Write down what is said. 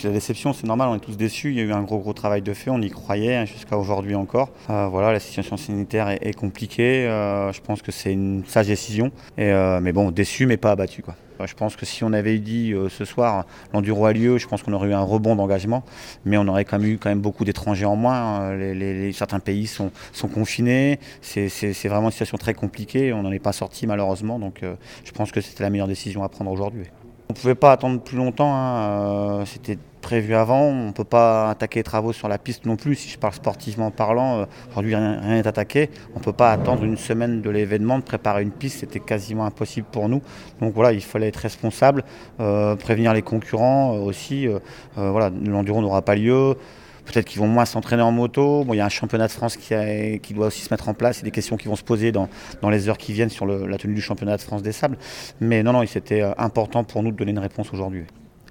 La déception, c'est normal, on est tous déçus. Il y a eu un gros travail de fait, on y croyait jusqu'à aujourd'hui encore. Voilà, la situation sanitaire est compliquée. Je pense que c'est une sage décision. Mais bon, déçu, mais pas abattu, quoi. Je pense que si on avait dit ce soir l'enduro a lieu, je pense qu'on aurait eu un rebond d'engagement, mais on aurait quand même beaucoup d'étrangers en moins. Certains pays sont confinés. C'est vraiment une situation très compliquée. On n'en est pas sorti malheureusement, donc je pense que c'était la meilleure décision à prendre aujourd'hui. On ne pouvait pas attendre plus longtemps, hein. C'était prévu avant, on ne peut pas attaquer les travaux sur la piste non plus, si je parle sportivement parlant, aujourd'hui rien n'est attaqué, on ne peut pas attendre une semaine de l'événement, de préparer une piste, c'était quasiment impossible pour nous, donc voilà, il fallait être responsable, prévenir les concurrents aussi, voilà, l'enduro n'aura pas lieu. Peut-être qu'ils vont moins s'entraîner en moto. Bon, il y a un championnat de France qui doit aussi se mettre en place. Il y a des questions qui vont se poser dans les heures qui viennent sur la tenue du championnat de France des sables. Mais non, c'était important pour nous de donner une réponse aujourd'hui.